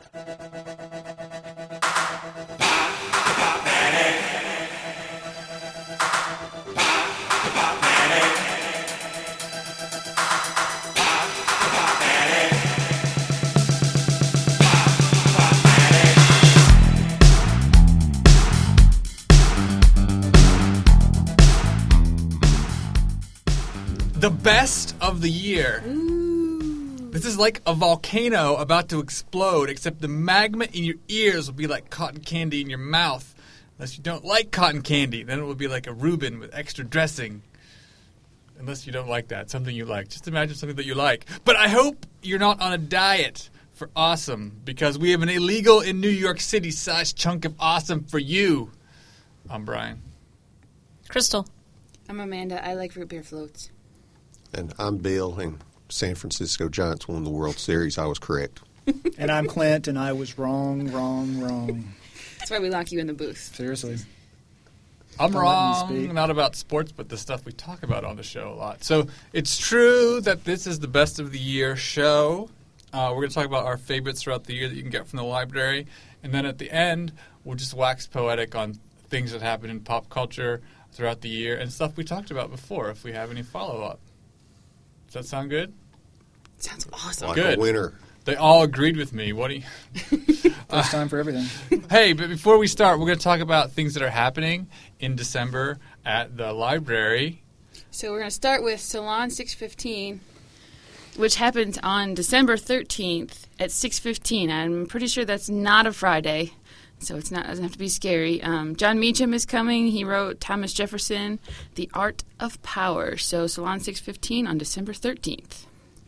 The best of the year. Ooh. This is like a volcano about to explode, except the magma in your ears will be like cotton candy in your mouth. Unless you don't like cotton candy, then it will be like a Reuben with extra dressing. Unless you don't like that, something you like. Just imagine something that you like. But I hope you're not on a diet for awesome, because we have an illegal in New York City sized chunk of awesome for you. I'm Brian. Crystal. I'm Amanda. I like root beer floats. And I'm Bill, and San Francisco Giants won the World Series. I was correct. And I'm Clint, and I was wrong. That's why we lock you in the booth. Seriously. I'm wrong, not about sports, but the stuff we talk about on the show a lot. So it's true that this is the best of the year show. We're going to talk about our favorites throughout the year that you can get from the library. And then at the end, we'll just wax poetic on things that happen in pop culture throughout the year and stuff we talked about before if we have any follow-up. Does that sound good? Sounds awesome. Like good. A winner. They all agreed with me. What do you... First time for everything. Hey, but before we start, we're going to talk about things that are happening in December at the library. So we're going to start with Salon 615, which happens on December 13th at 6:15. I'm pretty sure that's not a Friday, so it doesn't have to be scary. John Meacham is coming. He wrote Thomas Jefferson, The Art of Power. So Salon 615 on December 13th.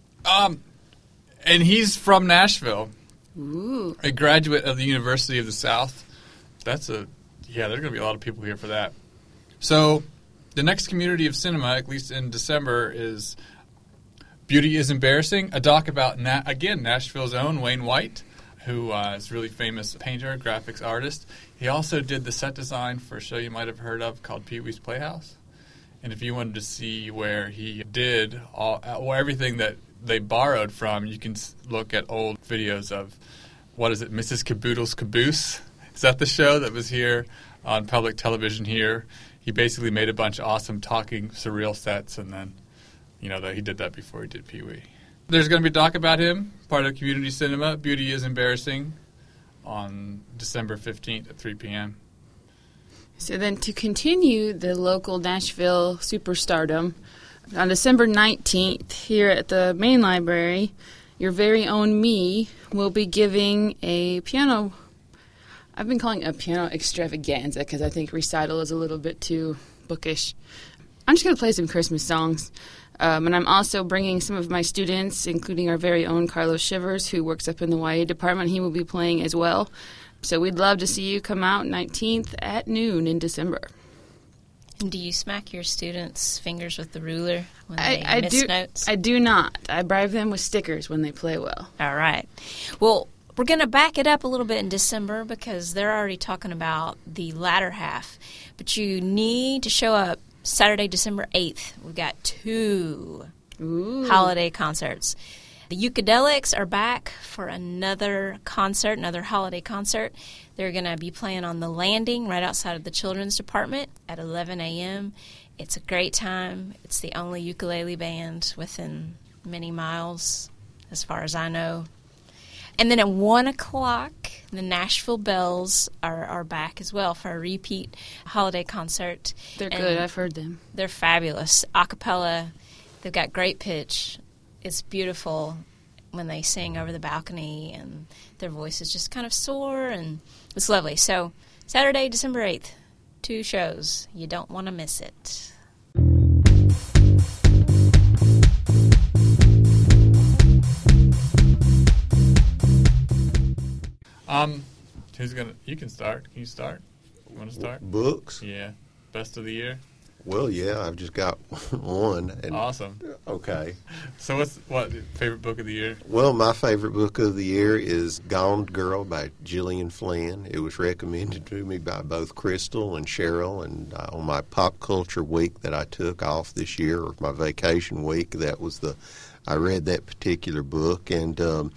And he's from Nashville. Ooh. A graduate of the University of the South. There's going to be a lot of people here for that. So the next Community of Cinema, at least in December, is Beauty is Embarrassing, a doc about, Nashville's own Wayne White, who is a really famous painter, graphics artist. He also did the set design for a show you might have heard of called Pee-wee's Playhouse. And if you wanted to see where he did everything that they borrowed from, you can look at old videos of, Mrs. Caboodle's Caboose? Is that the show that was here on public television here? He basically made a bunch of awesome talking surreal sets, and then, that he did that before he did Pee-wee. There's going to be a doc about him, part of Community Cinema, Beauty is Embarrassing, on December 15th at 3 p.m. So then to continue the local Nashville superstardom, on December 19th, here at the main library, your very own me will be giving a piano. I've been calling it a piano extravaganza because I think recital is a little bit too bookish. I'm just going to play some Christmas songs. And I'm also bringing some of my students, including our very own Carlos Shivers, who works up in the YA department. He will be playing as well. So we'd love to see you come out 19th at noon in December. Do you smack your students' fingers with the ruler when they miss notes? I do not. I bribe them with stickers when they play well. All right. Well, we're going to back it up a little bit in December because they're already talking about the latter half. But you need to show up Saturday, December 8th. We've got 2 holiday concerts. The Ukadelics are back for another concert, another holiday concert. They're going to be playing on the landing right outside of the children's department at 11 a.m. It's a great time. It's the only ukulele band within many miles, as far as I know. And then at 1 o'clock, the Nashville Bells are back as well for a repeat holiday concert. They're good. I've heard them. They're fabulous. A cappella. They've got great pitch. It's beautiful when they sing over the balcony, and their voices just kind of soar, and it's lovely. So Saturday, December 8th, 2 shows. You don't want to miss it. You can start. Can you start? You want to start? Books? Yeah. Best of the year? Well, yeah, I've just got one. And, awesome. Okay. So what favorite book of the year? Well, my favorite book of the year is Gone Girl by Gillian Flynn. It was recommended to me by both Crystal and Cheryl, and on my pop culture week that I took off this year, or my vacation week, I read that particular book, and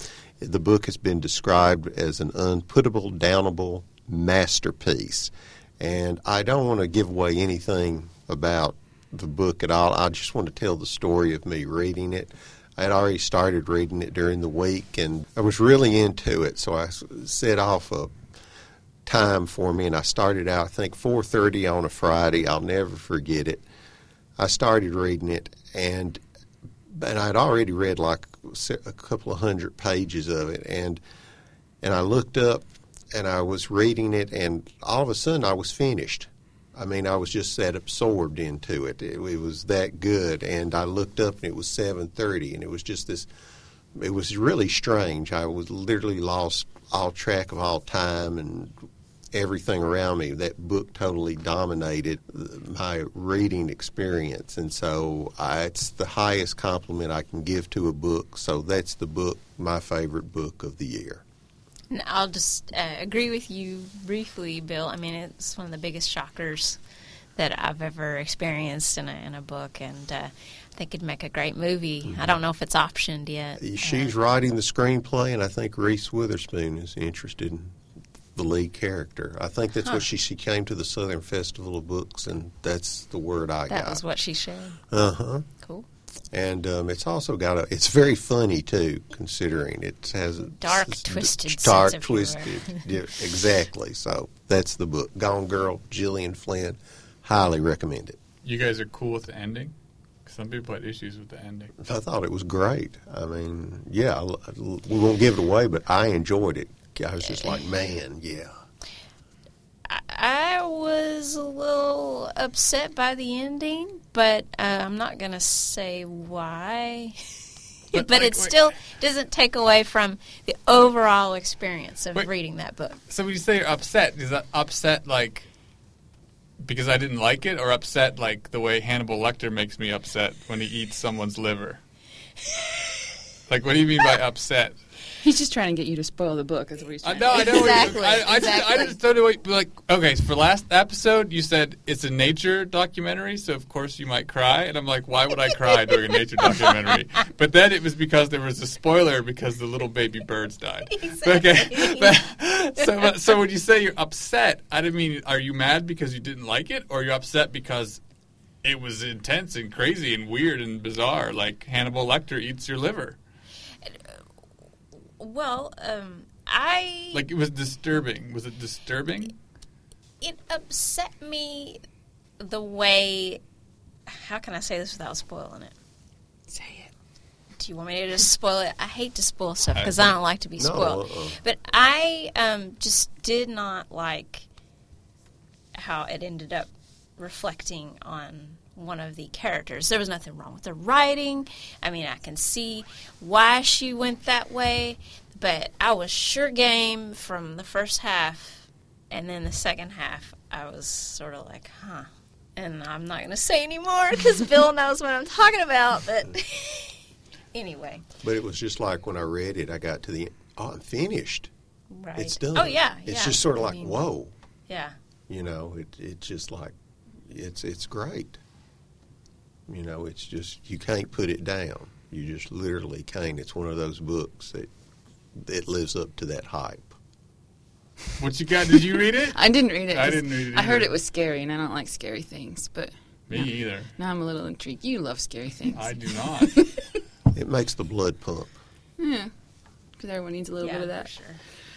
The book has been described as an unputtable, downable masterpiece. And I don't want to give away anything about the book at all. I just want to tell the story of me reading it. I had already started reading it during the week, and I was really into it, so I set off a time for me, and I started out, I think, 4:30 on a Friday. I'll never forget it. I started reading it, and I'd already read like a couple of hundred pages of it, and I looked up, and I was reading it, and all of a sudden I was finished. I mean, I was just that absorbed into it. It was that good, and I looked up, and it was 7:30, and it was just this. It was really strange. I was literally lost all track of all time and everything around me. That book totally dominated my reading experience, and so it's the highest compliment I can give to a book. So that's the book, my favorite book of the year. And I'll just agree with you briefly, Bill. I mean, it's one of the biggest shockers that I've ever experienced in a book, and I think it'd make a great movie. Mm-hmm. I don't know if it's optioned yet. She's writing the screenplay, and I think Reese Witherspoon is interested in the lead character. I think that's what she came to the Southern Festival of Books, and that's the word I got. That was what she said. Uh-huh. Cool. And it's also got it's very funny, too, considering it has a twisted dark, twisted. Yeah, exactly. So that's the book. Gone Girl, Gillian Flynn. Highly recommend it. You guys are cool with the ending? Some people had issues with the ending. I thought it was great. I mean, yeah, we won't give it away, but I enjoyed it. I was just like, man, yeah. I was a little upset by the ending, but I'm not going to say why. But it still doesn't take away from the overall experience of reading that book. So when you say you're upset, is that upset like because I didn't like it, or upset like the way Hannibal Lecter makes me upset when he eats someone's liver? Like, what do you mean by upset? He's just trying to get you to spoil the book. Is what he's trying I know. Exactly. I just don't know. Like, okay, for last episode, you said it's a nature documentary, so of course you might cry. And I'm like, why would I cry during a nature documentary? But then it was because there was a spoiler because the little baby birds died. Exactly. Okay. So when you say you're upset, I didn't mean, are you mad because you didn't like it, or are you upset because it was intense and crazy and weird and bizarre, like Hannibal Lecter eats your liver? Well, Like, it was disturbing. Was it disturbing? It upset me the way... How can I say this without spoiling it? Say it. Do you want me to just spoil it? I hate to spoil stuff because I don't like to be spoiled. But I just did not like how it ended up reflecting on one of the characters. There was nothing wrong with the writing. I mean, I can see why she went that way, but I was sure game from the first half, and then the second half, I was sort of like, huh. And I'm not going to say anymore because Bill knows what I'm talking about, but anyway. But it was just like when I read it, I got to the end. Oh, I'm finished. Right. It's done. Oh, yeah. It's just sort of like, whoa. Yeah. You know, it's just like, it's great. You know, it's just, you can't put it down. You just literally can't. It's one of those books that lives up to that hype. What you got? Did you read it? I didn't read it. I didn't read it I heard either. it was scary, and I don't like scary things. But Me either. now I'm a little intrigued. You love scary things. I do not. It makes the blood pump. Yeah, because everyone needs a little bit of that. For sure.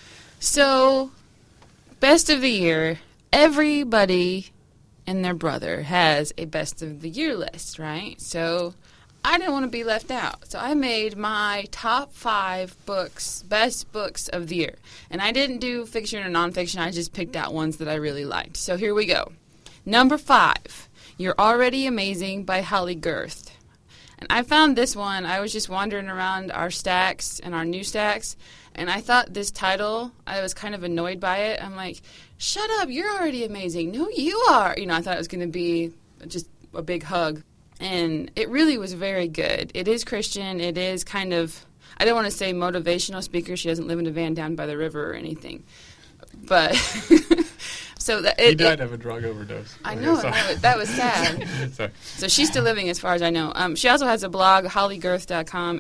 So, best of the year. Everybody and their brother has a best of the year list, right? So I didn't want to be left out. So I made my top 5 books, best books of the year. And I didn't do fiction or nonfiction. I just picked out ones that I really liked. So here we go. Number 5, You're Already Amazing by Holly Girth. And I found this one. I was just wandering around our stacks and our new stacks, and I thought this title, I was kind of annoyed by it. I'm like, shut up, you're already amazing. No, you are. You know, I thought it was going to be just a big hug. And it really was very good. It is Christian. It is kind of, I don't want to say motivational speaker. She doesn't live in a van down by the river or anything. But So that He died of a drug overdose. I know, that was sad. Sorry. So she's still living as far as I know. She also has a blog, hollygirth.com,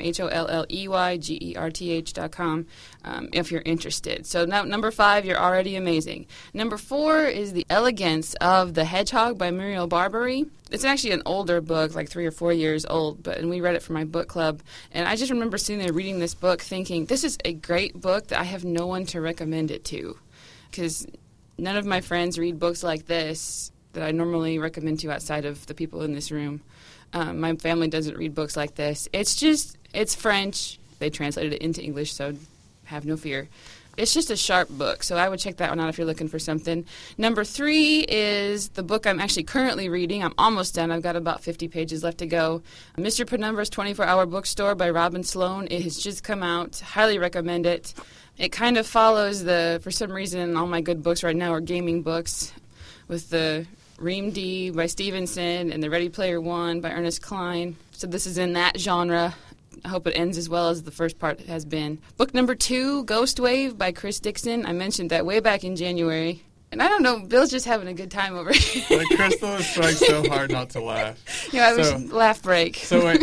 HOLLEYGERTH.com, if you're interested. So now, number 5, you're already amazing. Number 4 is The Elegance of the Hedgehog by Muriel Barbary. It's actually an older book, like 3 or 4 years old, and we read it for my book club. And I just remember sitting there reading this book thinking, this is a great book that I have no one to recommend it to. Because none of my friends read books like this that I normally recommend to outside of the people in this room. My family doesn't read books like this. It's French. They translated it into English, so have no fear. It's just a sharp book, so I would check that one out if you're looking for something. Number 3 is the book I'm actually currently reading. I'm almost done. I've got about 50 pages left to go. Mr. Penumbra's 24-Hour Bookstore by Robin Sloan. It has just come out. Highly recommend it. It kind of follows for some reason, all my good books right now are gaming books, with the Ream D by Stevenson and the Ready Player One by Ernest Cline. So this is in that genre. I hope it ends as well as the first part has been. Book number 2, Ghost Wave by Chris Dixon. I mentioned that way back in January. And I don't know, Bill's just having a good time over here. Like, Crystal is trying so hard not to laugh. Yeah, it was laugh break. So wait,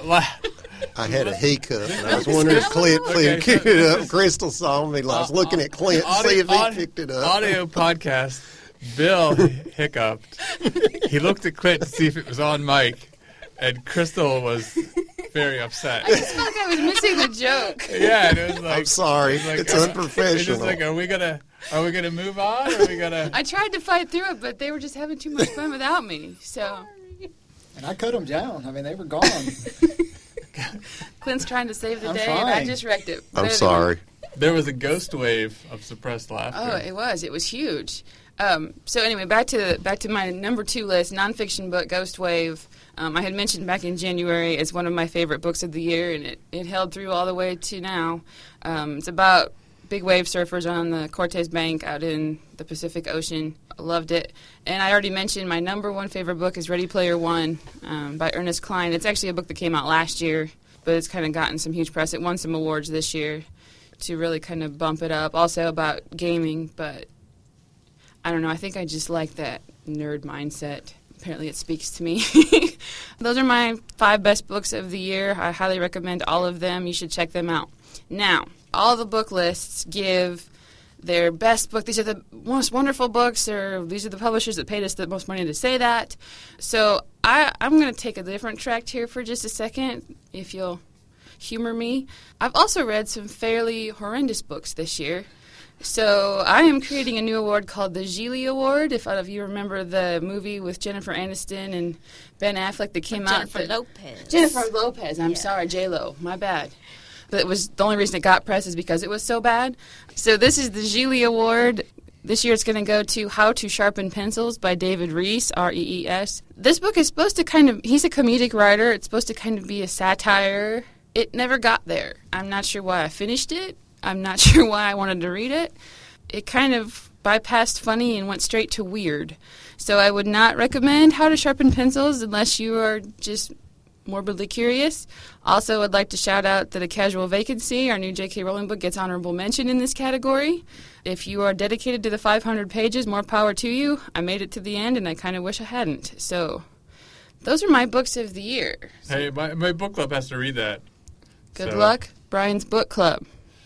I had a hiccup, and I was wondering if Clint picked it up. Crystal saw me. I was looking at Clint to see if he picked it up. Audio podcast. Bill hiccuped. He looked at Clint to see if it was on mic, and Crystal was very upset. I just felt like I was missing the joke. Yeah, and it was like, I'm sorry. It's unprofessional. It's just like, are we gonna move on? Or are we gonna? I tried to fight through it, but they were just having too much fun without me. So. And I cut them down. I mean, they were gone. Clint's trying to save the I'm day, fine. and I just wrecked it. I'm sorry. There was a ghost wave of suppressed laughter. Oh, it was. It was huge. So anyway, back to my number 2 list, nonfiction book, Ghost Wave. I had mentioned back in January it's one of my favorite books of the year, and it held through all the way to now. It's about big wave surfers on the Cortez Bank out in the Pacific Ocean. I loved it. And I already mentioned my number 1 favorite book is Ready Player One by Ernest Cline. It's actually a book that came out last year, but it's kind of gotten some huge press. It won some awards this year to really kind of bump it up. Also about gaming, but I don't know. I think I just like that nerd mindset. Apparently it speaks to me. Those are my 5 best books of the year. I highly recommend all of them. You should check them out. Now, all the book lists give their best book. These are the most wonderful books, or these are the publishers that paid us the most money to say that. So I'm going to take a different track here for just a second, if you'll humor me. I've also read some fairly horrendous books this year. So I am creating a new award called the Gigli Award. If you remember the movie with Jennifer Aniston and Ben Affleck that came out. Jennifer Lopez. I'm sorry, J-Lo. My bad. But it was the only reason it got press is because it was so bad. So this is the Gigli Award. This year it's going to go to How to Sharpen Pencils by David Rees, R-E-E-S. This book is supposed to he's a comedic writer. It's supposed to kind of be a satire. It never got there. I'm not sure why I finished it. I'm not sure why I wanted to read it. It kind of bypassed funny and went straight to weird. So I would not recommend How to Sharpen Pencils unless you are just morbidly curious. Also, I'd like to shout out that A Casual Vacancy, our new J.K. Rowling book, gets honorable mention in this category. If you are dedicated to the 500 pages, more power to you. I made it to the end, and I kind of wish I hadn't. So those are my books of the year. Hey, my book club has to read that. Good luck, Brian's book club.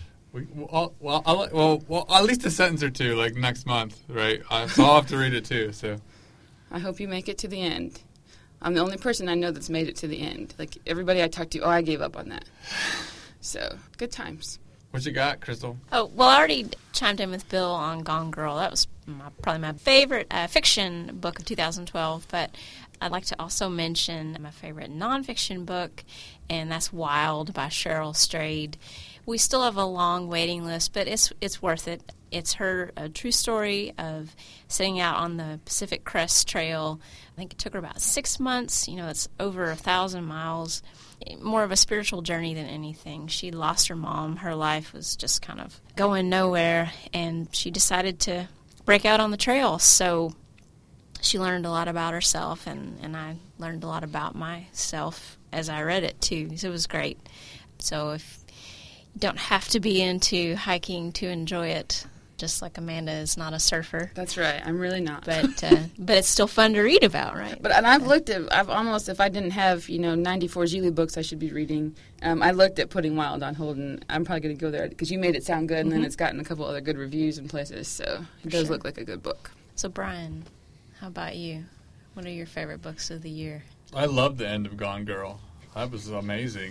Well, at least a sentence or two, like next month, right? So I'll have to read it too. So I hope you make it to the end. I'm the only person I know that's made it to the end. Like everybody I talked to, I gave up on that. So good times. What you got, Crystal? Oh, well, I already chimed in with Bill on Gone Girl. That was probably my favorite fiction book of 2012, but I'd like to also mention my favorite nonfiction book, and that's Wild by Cheryl Strayed. We still have a long waiting list, but it's worth it. It's her true story of setting out on the Pacific Crest Trail. I think it took her about 6 months. It's over 1,000 miles. More of a spiritual journey than anything. She lost her mom. Her life was just kind of going nowhere, and she decided to break out on the trail. So she learned a lot about herself, and I learned a lot about myself as I read it, too. So it was great. So if you don't have to be into hiking to enjoy it, just like Amanda is not a surfer. That's right. I'm really not. But it's still fun to read about, right? But and I've almost, if I didn't have 94 Geely books I should be reading, I looked at putting Wild on hold, and I'm probably going to go there because you made it sound good, and then it's gotten a couple other good reviews in places, so it does look like a good book. So Brian, how about you? What are your favorite books of the year? I love the end of Gone Girl. That was amazing.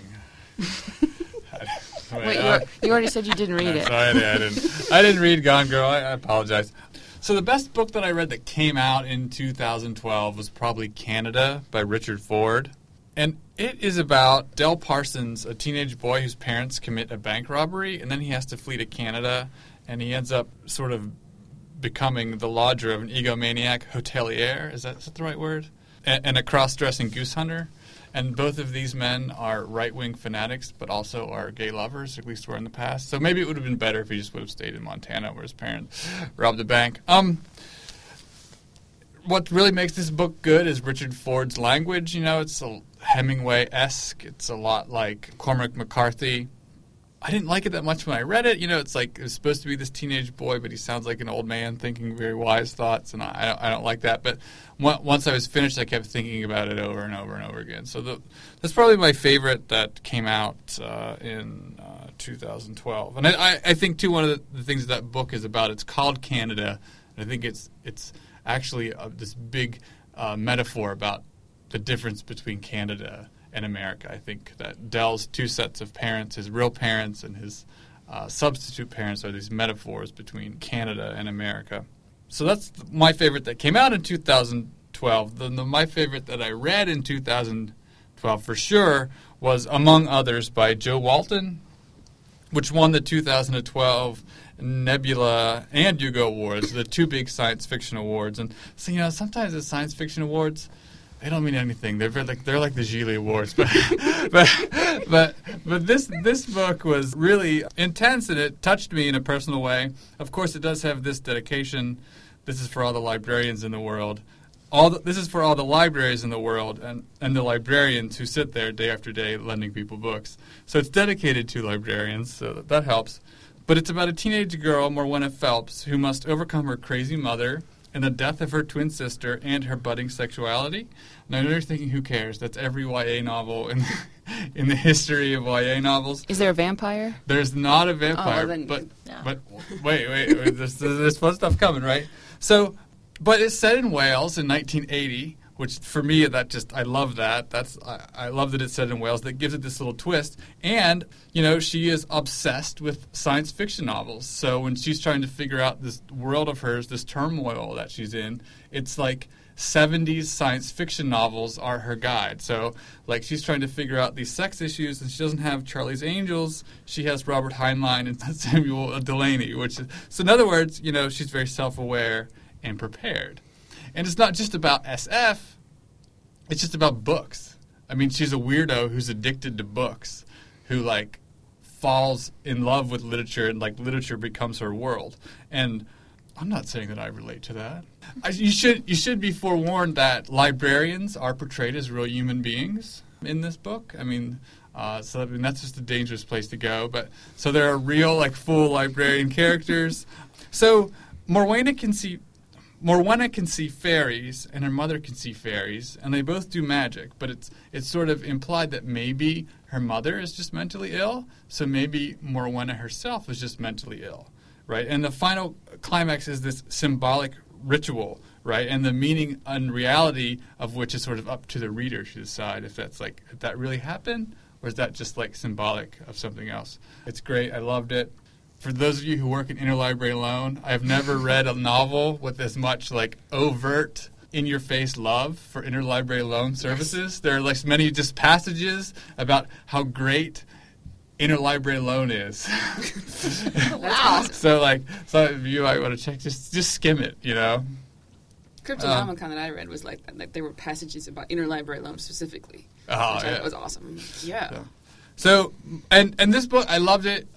Wait, you already said you didn't read it. Sorry, I didn't read Gone Girl. I apologize. So the best book that I read that came out in 2012 was probably Canada by Richard Ford. And it is about Del Parsons, a teenage boy whose parents commit a bank robbery, and then he has to flee to Canada, and he ends up sort of becoming the lodger of an egomaniac hotelier. Is that the right word? And a cross-dressing goose hunter. And both of these men are right-wing fanatics, but also are gay lovers, at least were in the past. So maybe it would have been better if he just would have stayed in Montana where his parents robbed a bank. What really makes this book good is Richard Ford's language. It's a Hemingway-esque. It's a lot like Cormac McCarthy. I didn't like it that much when I read it. It's like it was supposed to be this teenage boy, but he sounds like an old man thinking very wise thoughts, and I don't like that. But once I was finished, I kept thinking about it over and over and over again. So that's probably my favorite that came out in 2012. And I think, too, one of the things that book is about, it's called Canada, and I think it's actually this big metaphor about the difference between Canada and America. I think that Del's two sets of parents, his real parents and his substitute parents, are these metaphors between Canada and America. So that's my favorite that came out in 2012. My favorite that I read in 2012 for sure was Among Others by Joe Walton, which won the 2012 Nebula and Hugo Awards, the two big science fiction awards. And so, sometimes the science fiction awards, they don't mean anything. They're like the Geely Awards, but this book was really intense, and it touched me in a personal way. Of course, it does have this dedication. This is for all the librarians in the world. This is for all the libraries in the world and the librarians who sit there day after day lending people books. So it's dedicated to librarians, so that helps. But it's about a teenage girl, Morwenna Phelps, who must overcome her crazy mother and the death of her twin sister and her budding sexuality. And I know you're thinking, who cares? That's every YA novel in the history of YA novels. Is there a vampire? There's not a vampire, but wait, there's fun stuff coming, right? So, but it's set in Wales in 1980, which for me, I love that. I love that it's set in Wales. That gives it this little twist. And, she is obsessed with science fiction novels. So when she's trying to figure out this world of hers, this turmoil that she's in, it's like 70s science fiction novels are her guide. So, like, she's trying to figure out these sex issues, and she doesn't have Charlie's Angels. She has Robert Heinlein and Samuel Delaney, so in other words, she's very self-aware and prepared. And it's not just about SF, it's just about books. I mean, she's a weirdo who's addicted to books, who, falls in love with literature, and, literature becomes her world. And I'm not saying that I relate to that. You should be forewarned that librarians are portrayed as real human beings in this book. I mean, that's just a dangerous place to go. But so there are real, full librarian characters. So Morwenna can see fairies, and her mother can see fairies, and they both do magic. But it's sort of implied that maybe her mother is just mentally ill, so maybe Morwenna herself is just mentally ill, right? And the final climax is this symbolic ritual, right? And the meaning and reality of which is sort of up to the reader to decide if that really happened, or is that just symbolic of something else. It's great. I loved it. For those of you who work in interlibrary loan, I have never read a novel with as much overt, in-your-face love for interlibrary loan services. There are many just passages about how great interlibrary loan is. Wow. So you might want to check. Just skim it. Cryptonomicon that I read was like that. There were passages about interlibrary loan specifically, which I thought was awesome. Yeah. So and this book, I loved it.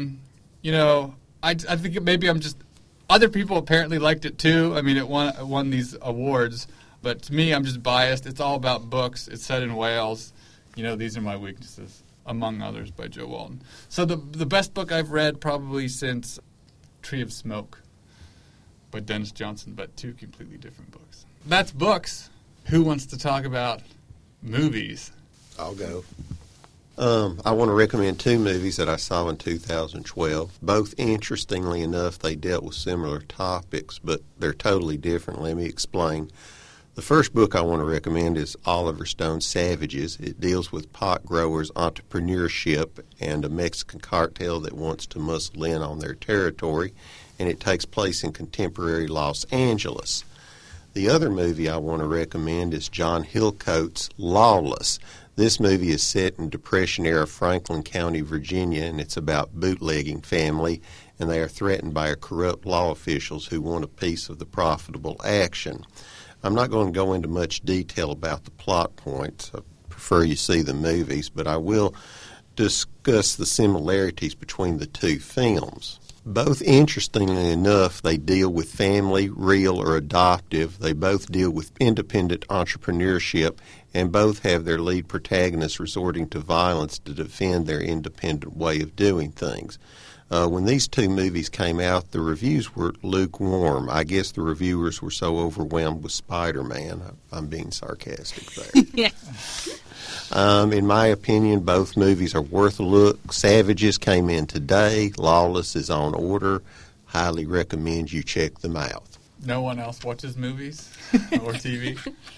I think maybe I'm just. Other people apparently liked it too. I mean, it won these awards, but to me, I'm just biased. It's all about books. It's set in Wales. These are my weaknesses, Among Others by Joe Walton. So the best book I've read probably since Tree of Smoke by Dennis Johnson, but two completely different books. That's books. Who wants to talk about movies? I'll go. I want to recommend two movies that I saw in 2012. Both, interestingly enough, they dealt with similar topics, but they're totally different. Let me explain. The first book I want to recommend is Oliver Stone's Savages. It deals with pot growers, entrepreneurship, and a Mexican cartel that wants to muscle in on their territory, and it takes place in contemporary Los Angeles. The other movie I want to recommend is John Hillcoat's Lawless. This movie is set in Depression-era Franklin County, Virginia, and it's about bootlegging family, and they are threatened by corrupt law officials who want a piece of the profitable action. I'm not going to go into much detail about the plot points. I prefer you see the movies, but I will discuss the similarities between the two films. Both, interestingly enough, they deal with family, real or adoptive. They both deal with independent entrepreneurship, and both have their lead protagonists resorting to violence to defend their independent way of doing things. When these two movies came out, the reviews were lukewarm. I guess the reviewers were so overwhelmed with Spider-Man. I'm being sarcastic there. Yeah. In my opinion, both movies are worth a look. Savages came in today. Lawless is on order. Highly recommend you check them out. No one else watches movies or TV?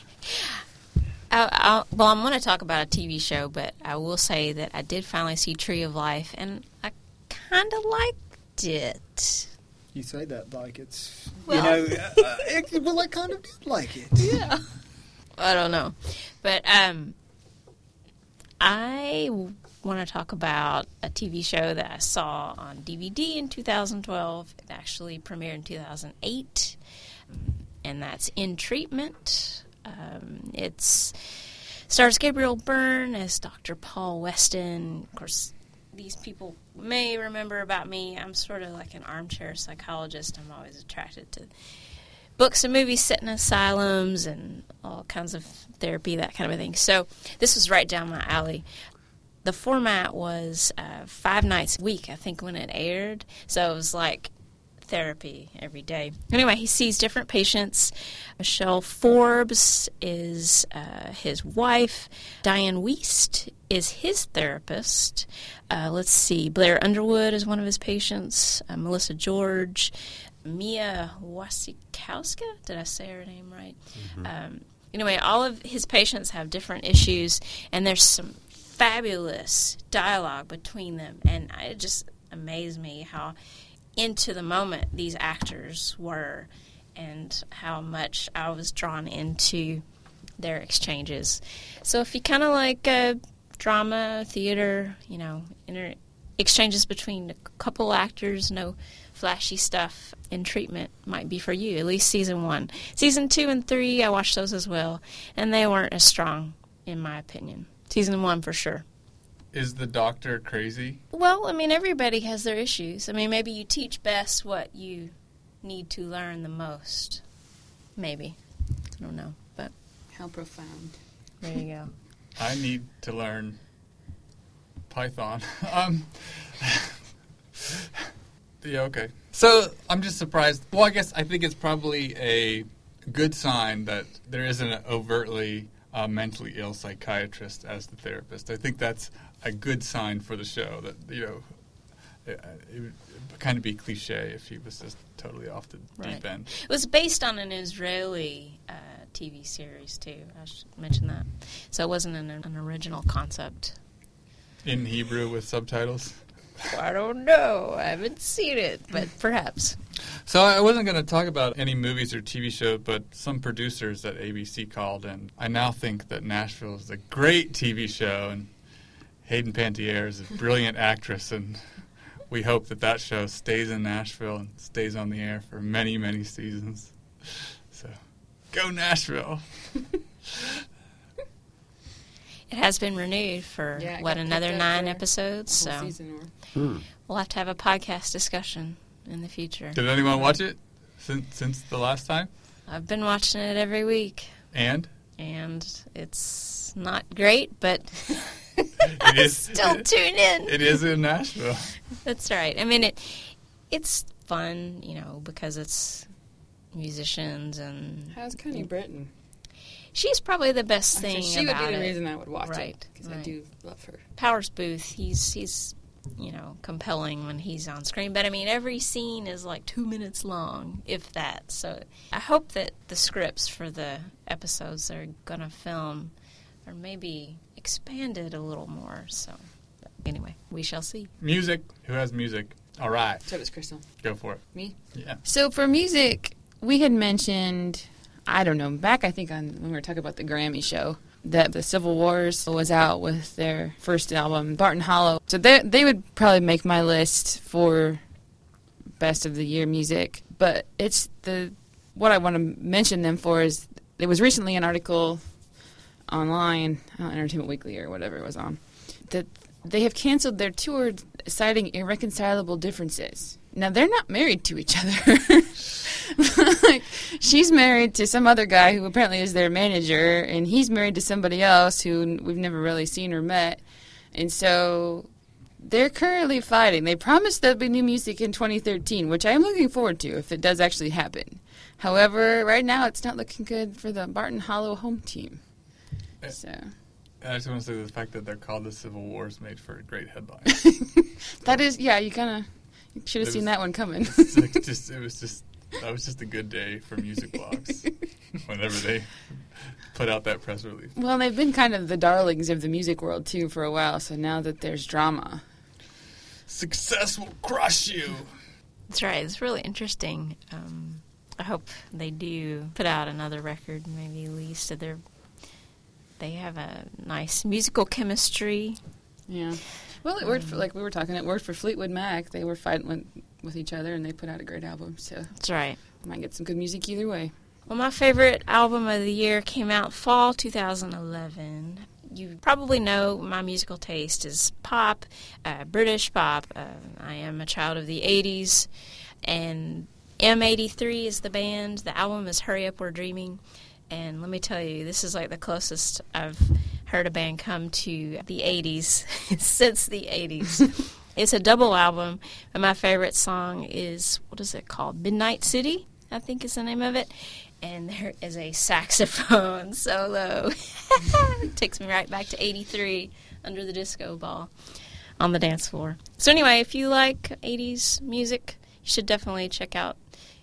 Well, I'm going to talk about a TV show, but I will say that I did finally see Tree of Life, and I kind of liked it. You say that like it's, Well, well, I kind of did like it. Yeah. I don't know. But I want to talk about a TV show that I saw on DVD in 2012. It actually premiered in 2008, and that's In Treatment. It stars Gabriel Byrne as Dr. Paul Weston. Of course, these people may remember about me. I'm sort of like an armchair psychologist. I'm always attracted to books and movies set in asylums and all kinds of therapy, that kind of a thing. So this was right down my alley. The format was 5 nights a week, I think, when it aired. So it was like therapy every day. Anyway, he sees different patients. Michelle Forbes is his wife. Diane Wiest is his therapist. Let's see, Blair Underwood is one of his patients. Melissa George. Mia Wasikowska, did I say her name right? Mm-hmm. Anyway, all of his patients have different issues, and there's some fabulous dialogue between them, and it just amazed me how into the moment these actors were and how much I was drawn into their exchanges. So if you kind of like drama, theater, exchanges between a couple actors, no flashy stuff, In Treatment might be for you, at least season 1. Season 2 and 3, I watched those as well, and they weren't as strong, in my opinion. Season 1 for sure. Is the doctor crazy? Well, I mean, everybody has their issues. I mean, maybe you teach best what you need to learn the most. Maybe. I don't know, but How profound. there you go. I need to learn Python. Yeah, okay. So I'm just surprised. Well, I think it's probably a good sign that there isn't an overtly mentally ill psychiatrist as the therapist. I think that's a good sign for the show. That it would kind of be cliche if he was just totally off the deep end. It was based on an Israeli TV series too. I should mention that. So it wasn't an original concept. In Hebrew with subtitles. I don't know. I haven't seen it, but perhaps. So I wasn't going to talk about any movies or TV shows, but some producers at ABC called, and I now think that Nashville is a great TV show, and Hayden Panettiere is a brilliant actress, and we hope that show stays in Nashville and stays on the air for many, many seasons. So, go Nashville! It has been renewed for, another 9 episodes, so we'll have to have a podcast discussion in the future. Did anyone watch it since the last time? I've been watching it every week. And it's not great, but it is still tune in. It is in Nashville. That's right. I mean, it's fun, because it's musicians and How's Connie Britton? she's probably the best thing She would about be the it. reason I would watch Right, it, because I right. do love her. Powers Booth, he's compelling when he's on screen. But I mean, every scene is like 2 minutes long, if that. So I hope that the scripts for the episodes they're gonna film are maybe expanded a little more. So but anyway, we shall see. Music. Who has music? All right. So does Crystal. Go for it. Me? Yeah. So for music, we had mentioned, I don't know, back I think when we were talking about the Grammy show, that the Civil Wars was out with their first album, Barton Hollow. So they would probably make my list for best of the year music. But it's what I want to mention them for is there was recently an article online, Entertainment Weekly or whatever it was on, that they have canceled their tour citing irreconcilable differences. Now, they're not married to each other. Like, she's married to some other guy who apparently is their manager, and he's married to somebody else who we've never really seen or met. And so they're currently fighting. They promised there'll be new music in 2013, which I'm looking forward to if it does actually happen. However, right now it's not looking good for the Barton Hollow home team. So I just want to say the fact that they're called the Civil Wars made for a great headline. that is, yeah, you should have seen that one coming. That was just a good day for music blogs whenever they put out that press release. Well, they've been kind of the darlings of the music world, too, for a while, so now that there's drama. Success will crush you. That's right. It's really interesting. I hope they do put out another record, maybe at least. They have a nice musical chemistry. Yeah. Well, it worked for, like we were talking, it worked for Fleetwood Mac. They were fighting with each other, and they put out a great album, so That's right. might get some good music either way. Well, my favorite album of the year came out fall 2011. You probably know my musical taste is pop, British pop. I am a child of the 80s, and M83 is the band. The album is Hurry Up, We're Dreaming. And let me tell you, this is like the closest I've heard a band come to the 80s since the 80s. It's a double album, and my favorite song is, what is it called? Midnight City, I think is the name of it. And there is a saxophone solo. It takes me right back to 83 under the disco ball on the dance floor. So anyway, if you like 80s music, you should definitely check out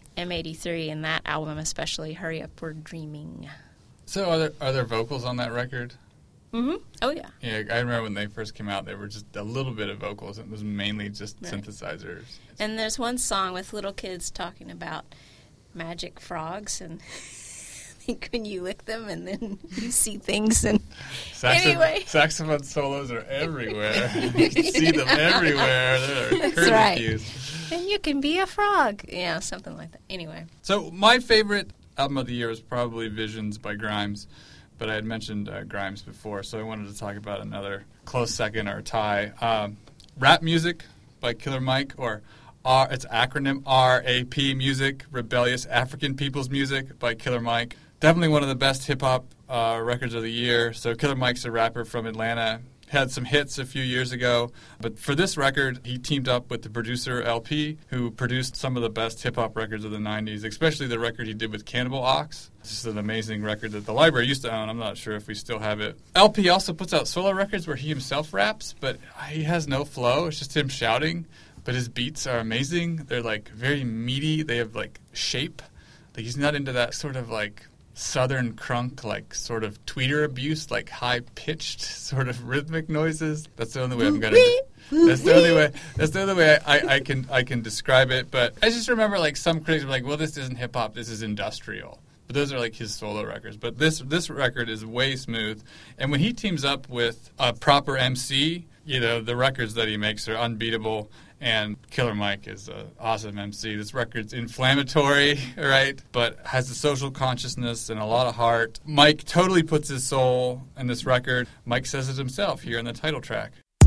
M83 and that album, especially Hurry Up, We're Dreaming. So are there vocals on that record? Mm-hmm. Oh, yeah. Yeah, I remember when they first came out, there were just a little bit of vocals. It was mainly just Right. synthesizers. And there's one song with little kids talking about magic frogs and think when you lick them and then you see things. And anyway. Saxophone solos are everywhere. You can see them everywhere. There are That's right. curlicues. And you can be a frog. Yeah, something like that. Anyway. So my favorite album of the year is probably Visions by Grimes, but I had mentioned Grimes before, so I wanted to talk about another close second or tie. Rap Music by Killer Mike, or it's acronym RAP Music, Rebellious African People's Music by Killer Mike. Definitely one of the best hip-hop records of the year. So Killer Mike's a rapper from Atlanta. Had some hits a few years ago, but for this record, he teamed up with the producer LP, who produced some of the best hip-hop records of the 90s, especially the record he did with Cannibal Ox. It's just an amazing record that the library used to own. I'm not sure if we still have it. LP also puts out solo records where he himself raps, but he has no flow. It's just him shouting, but his beats are amazing. They're, like, very meaty. They have, like, shape. Like, he's not into that sort of, like, southern crunk, like sort of tweeter abuse, like high-pitched sort of rhythmic noises. That's the only way I'm gonna. That's the only way I can describe it. But I just remember like some critics were like, "Well, this isn't hip hop. This is industrial." But those are like his solo records. But this record is way smooth. And when he teams up with a proper MC, you know, the records that he makes are unbeatable. And Killer Mike is an awesome MC. This record's inflammatory, right? But has a social consciousness and a lot of heart. Mike totally puts his soul in this record. Mike says it himself here in the title track.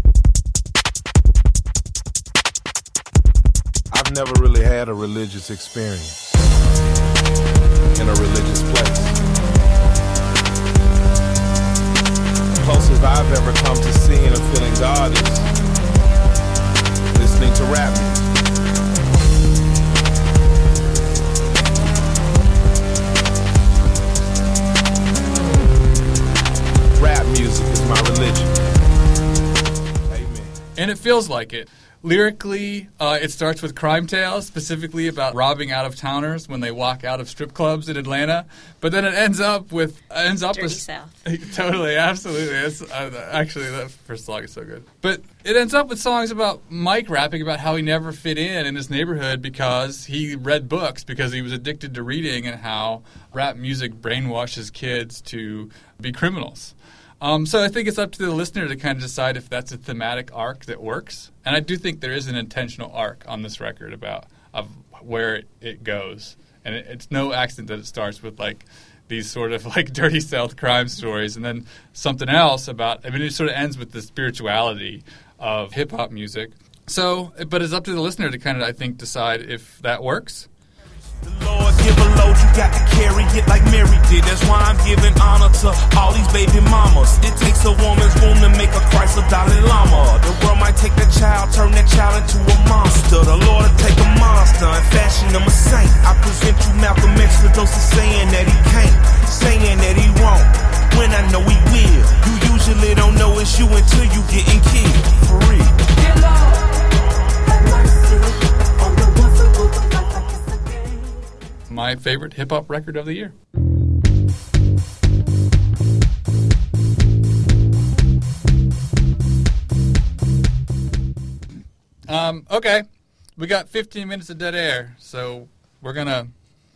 I've never really had a religious experience in a religious place. The closest I've ever come to seeing or feeling God is listening to rap music. feels like it. Lyrically, it starts with crime tales, specifically about robbing out-of-towners when they walk out of strip clubs in Atlanta. But then it ends up with Dirty South. Totally, absolutely. It's, actually, that first song is so good. But it ends up with songs about Mike rapping about how he never fit in his neighborhood because he read books, because he was addicted to reading, and how rap music brainwashes kids to be criminals. So I think it's up to the listener to kind of decide if that's a thematic arc that works. And I do think there is an intentional arc on this record about of where it goes. And it's no accident that it starts with like these sort of like Dirty South crime stories, and then something else about, I mean, it sort of ends with the spirituality of hip-hop music. So, but it's up to the listener to kind of, I think, decide if that works. The Lord give a load, you got to carry it like Mary did. That's why I'm giving honor to all these baby mamas. It takes a woman's womb to make a Christ, a Dalai Lama. The world might take that child, turn that child into a monster. The Lord will take a monster and fashion him a saint. I present you Malcolm X, the dose of saying that he can't, saying that he won't, when I know he will. You usually don't know it's you until you getting killed. For real. Dear Lord, have mercy on the ones who go through life like it's a game. My favorite hip-hop record of the year. Okay, we got 15 minutes of dead air, so we're going to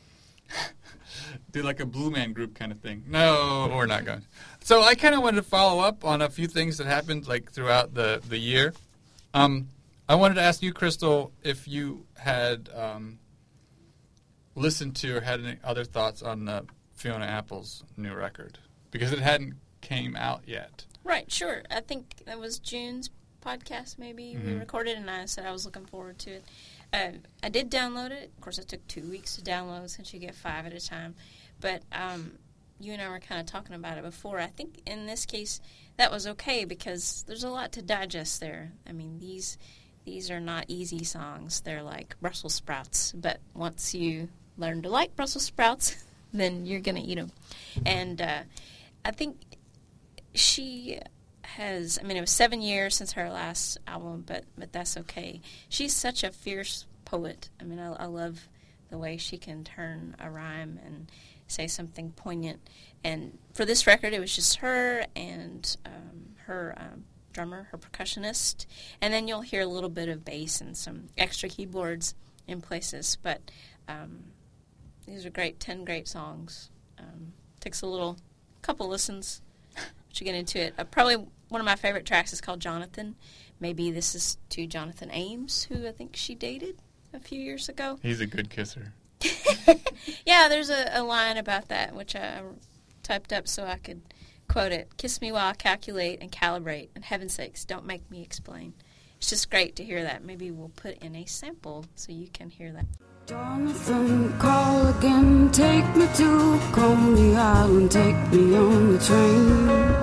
do like a Blue Man Group kind of thing. No, we're not going. So I kind of wanted to follow up on a few things that happened like throughout the year. I wanted to ask you, Crystal, if you had listened to or had any other thoughts on Fiona Apple's new record, because it hadn't came out yet. Right, sure. I think that was June's podcast maybe we recorded, and I said I was looking forward to it. I did download it. Of course, it took 2 weeks to download since you get 5 at a time. But you and I were kind of talking about it before. I think in this case that was okay because there's a lot to digest there. I mean, these are not easy songs. They're like Brussels sprouts. But once you learn to like Brussels sprouts, then you're going to eat them. And I think she has, I mean, it was 7 years since her last album, but that's okay. She's such a fierce poet. I mean, I love the way she can turn a rhyme and say something poignant. And for this record, it was just her and her drummer, her percussionist, and then you'll hear a little bit of bass and some extra keyboards in places. But these are great, 10 great songs. Takes a couple listens to get into it. Probably one of my favorite tracks is called Jonathan. Maybe this is to Jonathan Ames, who I think she dated a few years ago. He's a good kisser. Yeah, there's a line about that, which I typed up so I could quote it. Kiss me while I calculate and calibrate, and heaven's sakes, don't make me explain. It's just great to hear that. Maybe we'll put in a sample so you can hear that. Jonathan, call again, take me to Coney Island, take me on the train.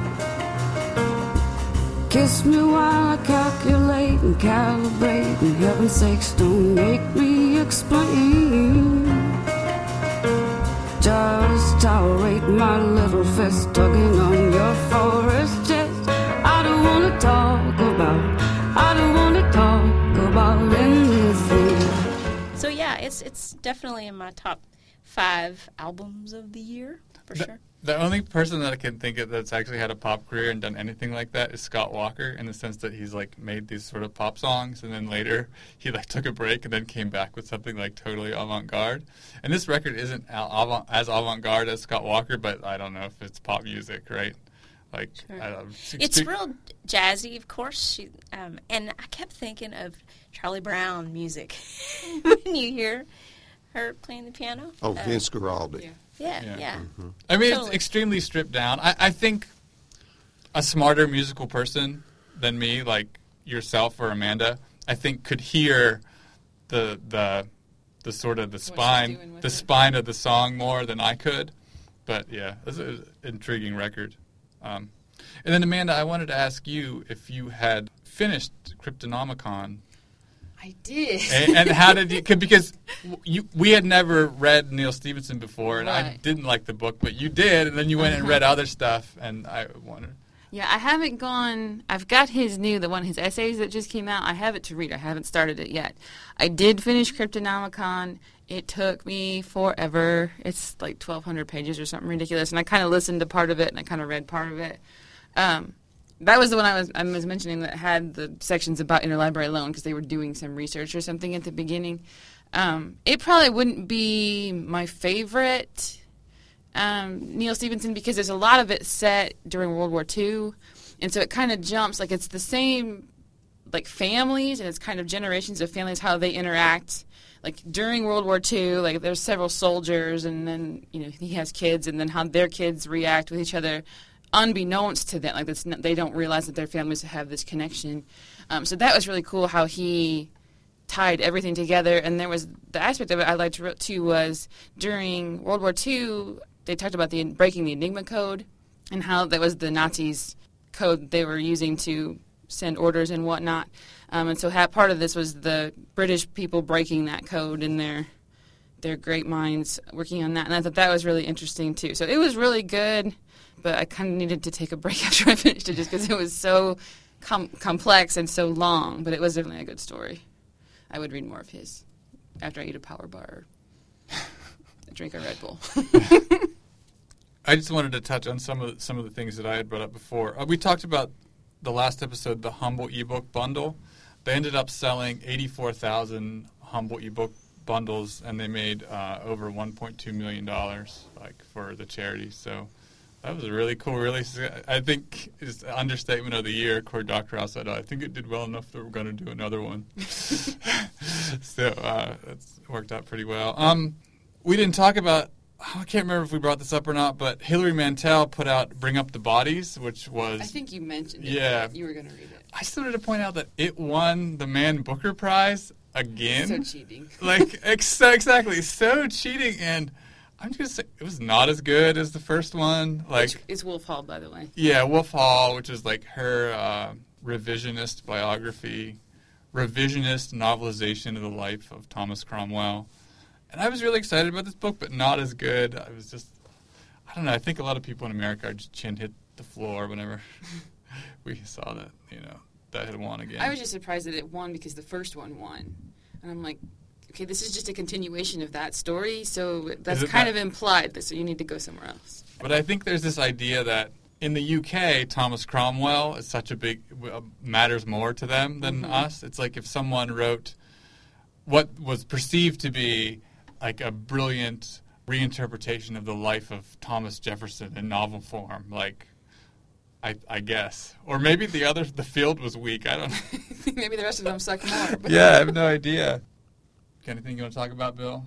Kiss me while I calculate and calibrate, and heaven's sakes, don't make me explain. Just tolerate my little fist tugging on your forest chest. I don't want to talk about anything. So yeah, it's definitely in my top 5 albums of the year, for sure. The only person that I can think of that's actually had a pop career and done anything like that is Scott Walker, in the sense that he's like made these sort of pop songs, and then later he like took a break and then came back with something like totally avant-garde. And this record isn't as avant-garde as Scott Walker, but I don't know if it's pop music, right? Like, Sure. I don't know. It's real jazzy, of course. And I kept thinking of Charlie Brown music when you hear her playing the piano. Oh, Vince Guaraldi. Yeah. Mm-hmm. I mean, Totally. it's extremely stripped down. I think a smarter musical person than me, like yourself or Amanda, I think could hear the sort of the spine of the song more than I could. But yeah, it's an intriguing record. And then Amanda, I wanted to ask you if you had finished Cryptonomicon. I did. And how did you? Because we had never read Neil Stephenson before, and I Right. didn't like the book, but you did, and then you went and read other stuff, and I wondered. Yeah, I haven't gone. I've got his essays that just came out. I have it to read. I haven't started it yet. I did finish Cryptonomicon. It took me forever. It's like 1,200 pages or something ridiculous. And I kind of listened to part of it and I kind of read part of it. That was the one I was mentioning that had the sections about interlibrary loan because they were doing some research or something at the beginning. It probably wouldn't be my favorite Neal Stephenson because there's a lot of it set during World War II, and so it kind of jumps, like it's the same like families and it's kind of generations of families, how they interact. Like during World War II, like there's several soldiers and then, you know, he has kids and then how their kids react with each other unbeknownst to them. Like they don't realize that their families have this connection. So that was really cool how he tied everything together. And there was the aspect of it I liked too was during World War II, they talked about breaking the Enigma code and how that was the Nazis' code they were using to send orders and whatnot. And so part of this was the British people breaking that code and their great minds working on that. And I thought that was really interesting too. So it was really good, but I kind of needed to take a break after I finished it just because it was so complex and so long. But it was definitely a good story. I would read more of his after I eat a Power Bar or drink a Red Bull. I just wanted to touch on some of the things that I had brought up before. We talked about the last episode, the Humble ebook bundle. They ended up selling 84,000 Humble ebook bundles, and they made over $1.2 million for the charity. So that was a really cool release. I think it's the understatement of the year. Cory Doctorow said, I think it did well enough that we're going to do another one. So that's worked out pretty well. We didn't talk about, I can't remember if we brought this up or not, but Hilary Mantel put out Bring Up the Bodies, which was... I think you mentioned it. Yeah. You were going to read it. I just wanted to point out that it won the Man Booker Prize again. So cheating. Exactly. So cheating. And I'm just going to say, it was not as good as the first one. It's Wolf Hall, by the way. Yeah, Wolf Hall, which is like her revisionist biography, revisionist novelization of the life of Thomas Cromwell. And I was really excited about this book, but not as good. I was just, I don't know, I think a lot of people in America are just chin hit the floor whenever we saw that, that had won again. I was just surprised that it won because the first one won. And I'm like, okay, this is just a continuation of that story, so that's kind of implied, so you need to go somewhere else. But I think there's this idea that in the UK, Thomas Cromwell is such a big, matters more to them than us. It's like if someone wrote what was perceived to be like a brilliant reinterpretation of the life of Thomas Jefferson in novel form, like, I guess. Or maybe the field was weak, I don't know. Maybe the rest of them suck more. But. Yeah, I have no idea. Anything you want to talk about, Bill?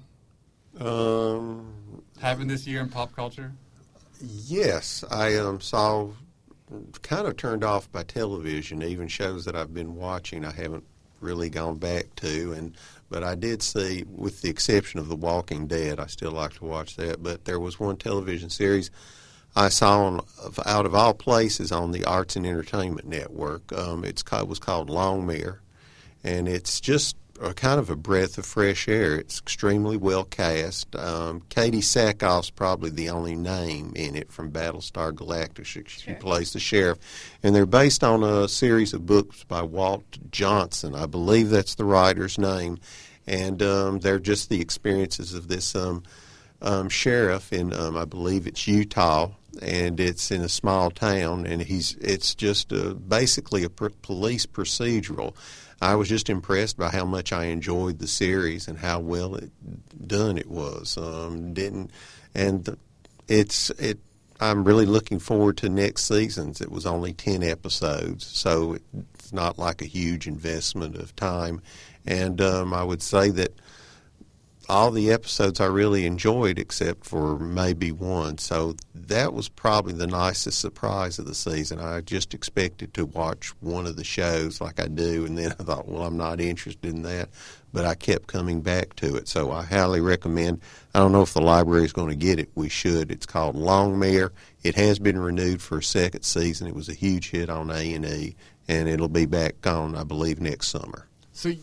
Happened this year in pop culture? Yes, I saw, kind of turned off by television, even shows that I've been watching I haven't really gone back to, but I did see, with the exception of The Walking Dead, I still like to watch that, but there was one television series I saw out of all places on the Arts and Entertainment Network. It was called Longmire, and it's just kind of a breath of fresh air. It's extremely well cast. Katie Sackhoff's probably the only name in it from Battlestar Galactica. She plays the sheriff. And they're based on a series of books by Walt Johnson. I believe that's the writer's name. And they're just the experiences of this sheriff in, I believe it's Utah, and it's in a small town, and it's just basically a police procedural. I was just impressed by how much I enjoyed the series and how well done it was. I'm really looking forward to next season's. It was only 10 episodes, so it's not like a huge investment of time. And I would say that all the episodes I really enjoyed except for maybe one. So that was probably the nicest surprise of the season. I just expected to watch one of the shows like I do, and then I thought, well, I'm not interested in that. But I kept coming back to it. So I highly recommend. I don't know if the library is going to get it. We should. It's called Longmire. It has been renewed for a second season. It was a huge hit on A&E, and it'll be back on, I believe, next summer. So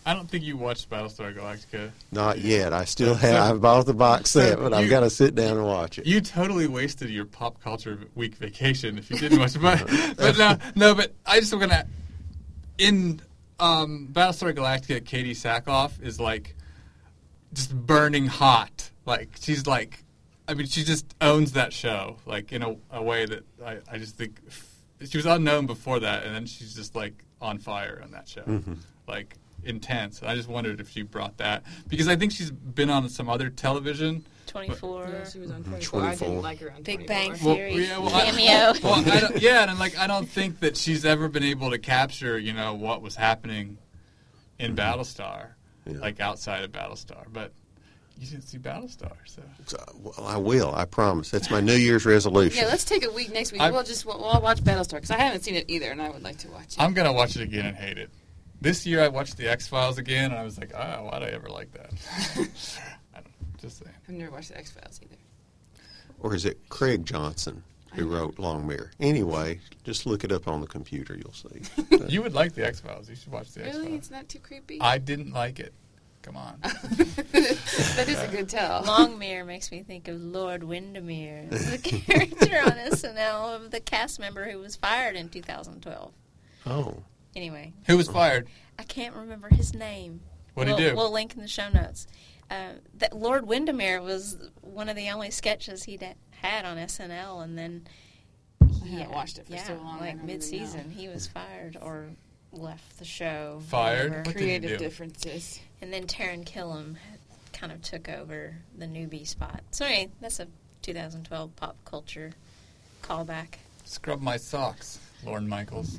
I don't think you watched Battlestar Galactica. Not yet. I still have. I bought the box set, but I've got to sit down and watch it. You totally wasted your pop culture week vacation if you didn't watch it. But but I just want to. In Battlestar Galactica, Katie Sackhoff is like just burning hot. Like she's like, I mean, she just owns that show. Like in a way that I just think she was unknown before that, and then she's just like on fire on that show. Mm-hmm. Like. Intense. I just wondered if she brought that because I think she's been on some other television. 24. Yeah, she was on 24. I didn't like her on Big 24. Bang Theory. Cameo. And I don't think that she's ever been able to capture, what was happening in Battlestar, like outside of Battlestar. But you didn't see Battlestar, so. Well, I will. I promise. That's my New Year's resolution. Yeah, let's take a week next week. We'll watch Battlestar because I haven't seen it either, and I would like to watch it. I'm gonna watch it again and hate it. This year I watched the X-Files again, and I was like, why'd I ever like that? I don't know, just saying. I've never watched the X-Files either. Or is it Craig Johnson who wrote Longmire? Anyway, just look it up on the computer. You'll see. You would like the X-Files. You should watch the X-Files. Really? It's not too creepy? I didn't like it. Come on. That is a good tell. Longmire makes me think of Lord Windermere, the character on SNL of the cast member who was fired in 2012. Oh. Anyway. Who was fired? I can't remember his name. What'd he do? We'll link in the show notes. That Lord Windermere was one of the only sketches he'd had on SNL, and then I haven't watched it for so long. Like mid-season, he was fired or left the show. Fired? Whatever. What did he do? Creative differences. And then Taron Killam kind of took over the newbie spot. So anyway, that's a 2012 pop culture callback. Scrub my socks, Lorne Michaels.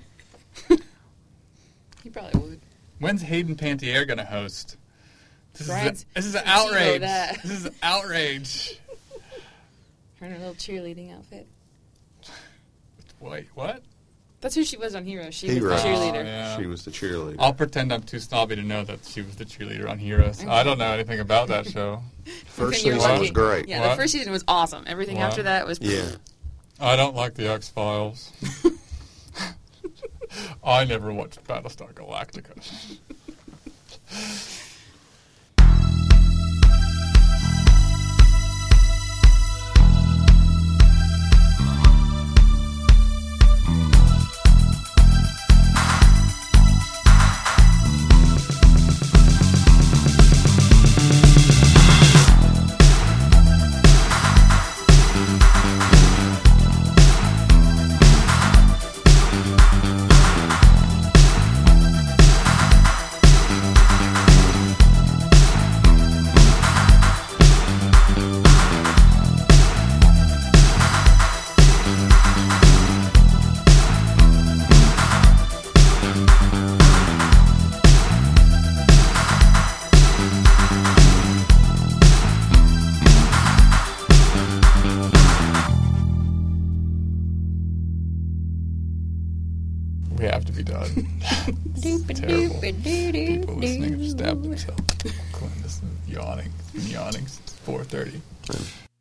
He probably would. When's Hayden Panettiere going to host? This is an Brian's outrage. that. This is an outrage. Her in her little cheerleading outfit. Wait, what? That's who she was on Heroes. She was Heroes. the cheerleader. Oh, yeah. She was the cheerleader. I'll pretend I'm too snobby to know that she was the cheerleader on Heroes. I don't know anything about that show. First You're season lucky. was great. Yeah, What? the first season was awesome. Everything What? after that was... Yeah. I don't like the X-Files. I never watched Battlestar Galactica. We have to be done. It's terrible. People listening have stabbed themselves. Quinn is yawning. Yawning since 4:30.